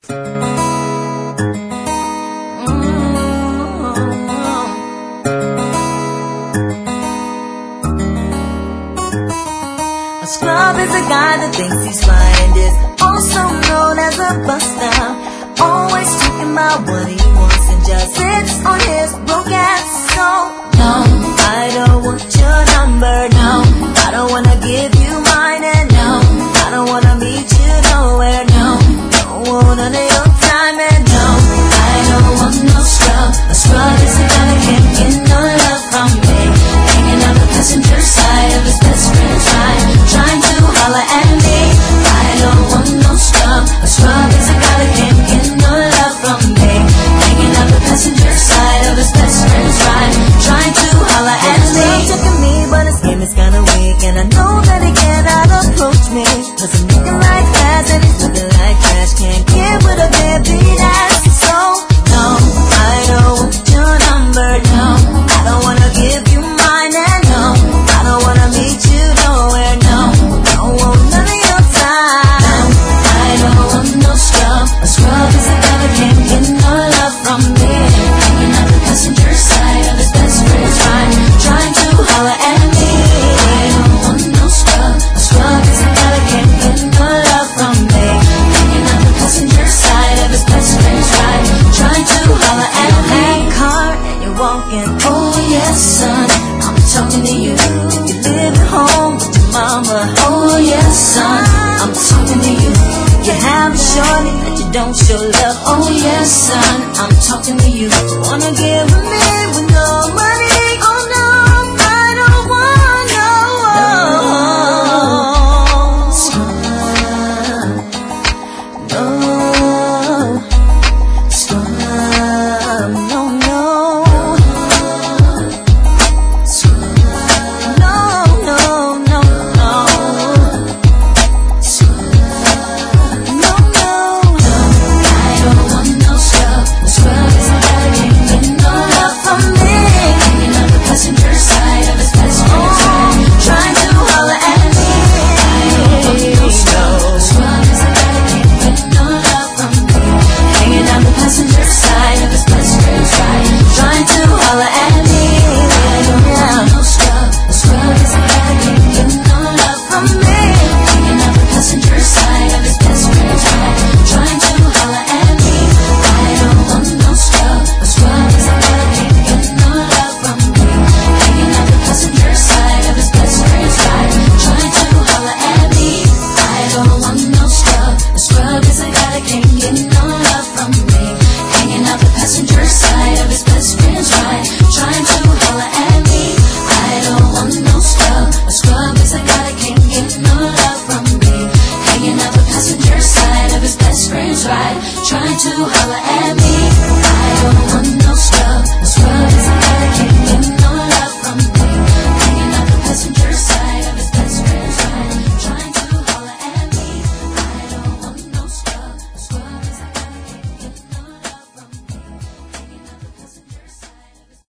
A scrub is a guy that thinks he's fly and is also known as a buster. Always talking about what he wants and just sits on his broke ass. So no, I don't want your number. No, I don't wanna give you mine. And no, I don't wanna meet you nowhere. No, don't want none of your time. And no, I don't want no scrub. A scrub is a guy that can't get no love from me. Hanging out the passenger side of his best friend's ride, trying to holler at me. I don't want no scrub. A scrub is a guy that can't get no love from me. Hanging out the passenger side of his best friend's ride, trying to holler at me. He's checking me, but his game is kinda weak, and I know that he cannot approach me, 'cause I'm looking like ass and he's looking like trash. Can't get with a deadbeat ass. So no, I don't want your number. No, I don't wanna give you mine. And no, I don't wanna meet you nowhere. No, don't want none of your time. No, I don't want no scrub. A scrub is a guy that can't get no love from me. Hanging out the passenger side of his best friend's ride, trying to holler at me. I don't want no scrub. A scrub is a guy that can't get no love from me. Hanging out the passenger side of his best friend's ride, trying to holler at me. Car and you're walking. Oh yes, son, I'm talking to you. You live at home with your mama. Oh yes, son, I'm talking to you. You have a shorty that you don't show love. Oh yes, son, I'm talking to you. Wanna give a man with no money.